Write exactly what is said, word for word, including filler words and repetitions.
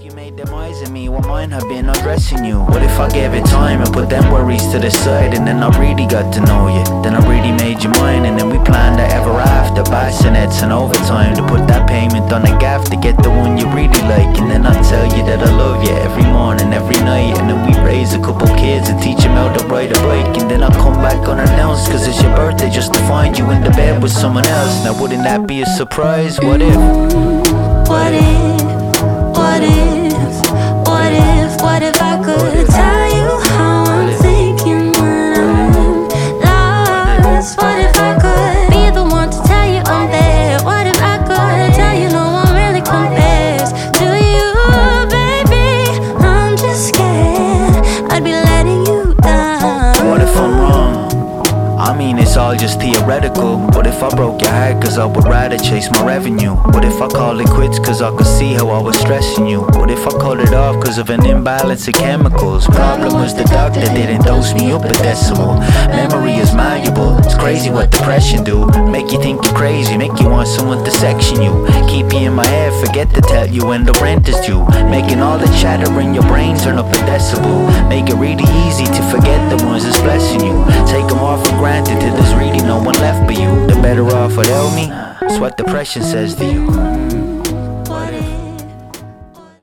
You made them eyes at me, what mine have been undressing you. What if I gave it time and put them worries to the side, and then I really got to know you, then I really made you mine, and then we planned the ever after, bassinets and overtime to put that payment on the gaff to get the one you really like, and then I tell you that I love you every morning, every night, and then we raise a couple kids and teach them how to ride a bike, and then I come back unannounced cause it's your birthday just to find you in the bed with someone else. Now wouldn't that be a surprise? What if? What if? What if, what if, what if I could tell you how I'm thinking when I'm lost? What if I could be the one to tell you I'm there? What if I could tell you no one really compares to you, baby? I'm just scared I'd be letting you down. What if I'm wrong? I mean it's all just theoretical. What if I broke your heart cause I would rather chase my revenue? What if I called it quits cause I could see how I was stressing you? What if I called it off cause of an imbalance of chemicals? Problem was the doctor didn't dose me up a decimal. Memory is malleable, it's crazy what depression do. Make you think you're crazy, make you want someone to section you. Keep you in my head, forget to tell you when the rent is due. Making all the chatter in your brain turn up a decibel. Make it really easy to forget the ones that's blessing you. Take them all for granted till there's really no one left but you. The better off without me, it's what depression says to you.